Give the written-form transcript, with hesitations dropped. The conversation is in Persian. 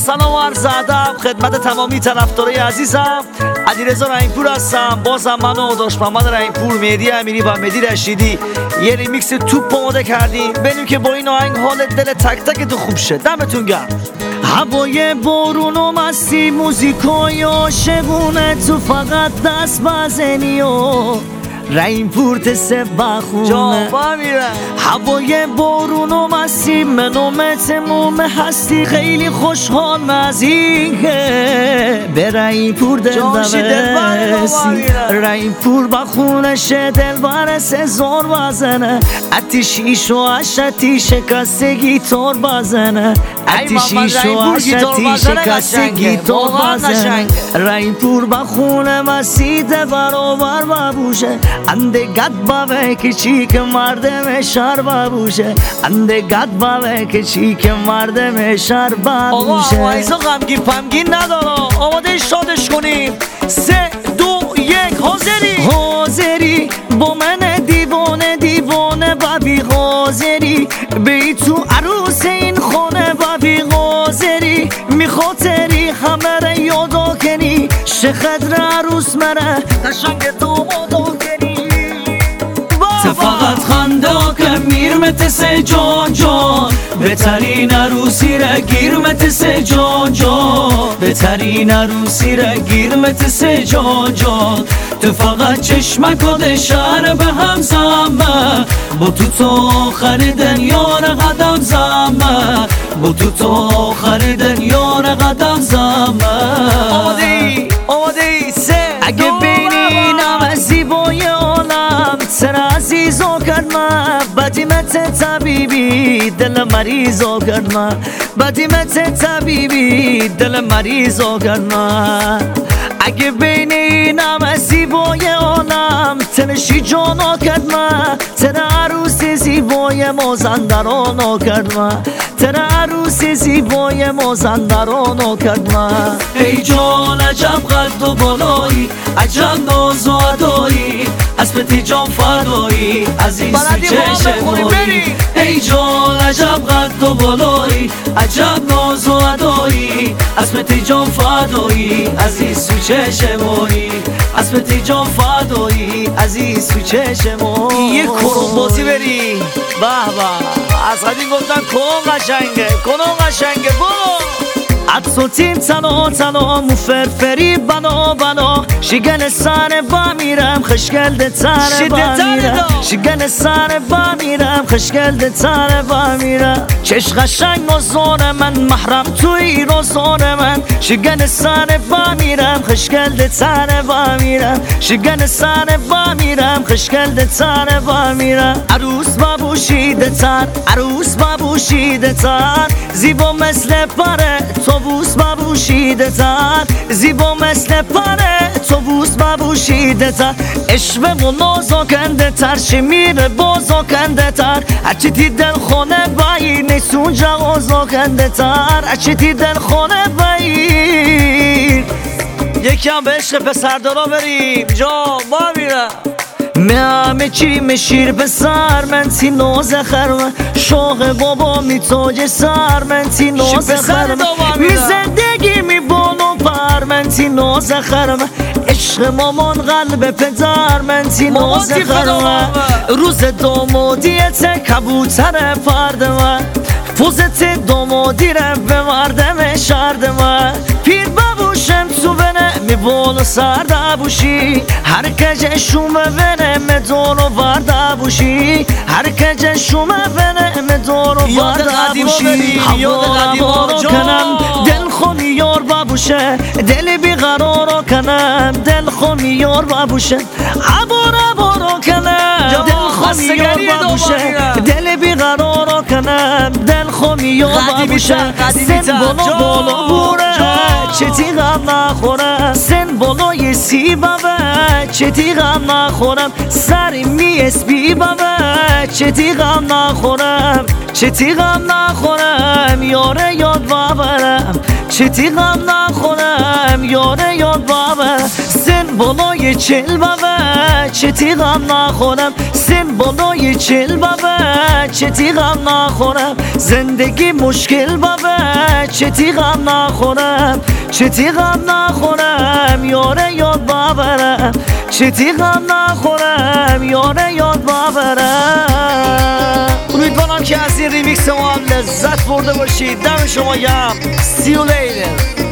سلام و عرض ادب خدمت تمامی طرفدارای عزیزم. علیرضا رحیمپور هستم. بازم منو داش محمد رحیمپور، مهدی امیری و مهدی رشیدی یه ریمیکس توپ آماده کردیم. ببینیم که با این آهنگ حال دل تک تک تو خوب شه. دمتون گرم. هوای بارون و مستی، موزیکای عاشقونه، تو فقط دست بزنی و رحیمپور تسه بخونه. هوای بارون و مستی، منو تموم هستی، خیلی خوشحال از این که به رحیمپور دل برسی. رحیمپور بخونش دل برسه، زور بزنه، اتیشیش و اشتی شکستگی تور بزنه، اتیشیش و اشتی شکستگی تور بزنه. رحیمپور بخونه مستی ده برابر ببوشه، انده گد باوه که چی که مردم شهر ببوشه، انده گد باوه که چی که مردم شهر ببوشه. آقا ایزا غمگین پمگین ندارم، آماده شادش کنیم. 3 2 1 حاضری با من دیوانه دیوانه ببی حاضری، بی تو عروس این خانه ببی حاضری، میخاطری همه را یادا کنی، شخدر عروس مره قشنگ تو مادا کنی. فقط خنده که میرمت سه جان جان، بهترین عروسی را گیرمت سه جان جان، بهترین عروسی را گیرمت سه جان جان. تو فقط چشمک و شهر به هم زمه، با تو آخر دنیا را قدم زمه، با تو آخر دنیا را قدم زمه. آماده ای 3 اگه بینی نم زیبای عالم سر عزیزو کرد من، بدیمت طبیبی دل مریضو کرد من، بدیمت طبیبی دل مریضو کرد من. اگه بینی نم زیبای عالم تنشی جانا کرد من، تن عروس زیبای مازندرانو کرد من، تن عروس زیبای مازندرانو کرد من. ای جان عجب قد و بالایی، عجب ناز و ادایی، اسمتی جان فدایی عزیز تو چشمایی. ای جان عجب قد و بالایی، عجب ناز و ادایی، اسمتی جان فدایی عزیز تو چشمایی، اسمتی جان فدایی عزیز تو چشمایی. یه کرون بازی بری به از قدیم گفتن کن قشنگه برو. عطوتیم تلا مفرفری بنا شگن سر با میرم خشگل ده تر با میرم، شگن سر با میرم خشگل ده تر با میرم. چش قشنگ و زور من محرم توی روزور من، شگن سر با میرم خشگل ده تر با میرم، شگن سر با میرم خشگل ده تر با میرم. عروس بابوشیده تر، عروس بابوشیده تر، زیبا مثل پره توبوس بابوشیده تر، زیبا مثل پره توبوس بابوشیده تر. عشق و نازاکنده تر، شمیر بازاکنده تر، هرچی تی دل خونه بایی نیسون جوازاکنده تر، هرچی تی دل خونه بایی. یکی هم به عشق پسردارا بریم جا با میرم. همه چی مشیر به سر من تی ناز خرم، شوق بابا می تاج سر من تی ناز خرم، می زندگی می بانو پر من تی ناز خرم، عشق مامان قلب پدر من تی ناز خرم. روز دامادیت کبوتر پرد من، پوزت دامادی رو به مردم شرد من. پیر ببوشم تو بنه می بالو سرده بوشی، هر کج شومه بنه می دورو برده بوشی، هر کج شومه بنه می دورو برده بوشی. هوارو کنم دل خونی یار ببوشه، دل بیقرارو کنم دل خونی یار ببوشه. هوارو کنم دل خونی یار ببوشه، دل بیقرارو کنم دل خونی یار ببوشه. سن بالا بوره چتی غم نخورم، سن بالای سی بابه چتی غم نخورم، سری می اسبی بابه چتی غم نخورم، چتی غم نخورم. یاره یاد ببرم چتی غم نخورم یاره یاد بابه سن بالای 40 بابه چتی غم نخورم سن بالای 40 بابه چتی غم نخورم زندگی مشکل بابه چتی غم نخورم چتی غم نخورم یاره یاد بابرم چتی غم نخورم یاره یاد بابرم امیدوارم که از این ریمیکس ما هم لذت برده باشید. دم شما گرم. See you later.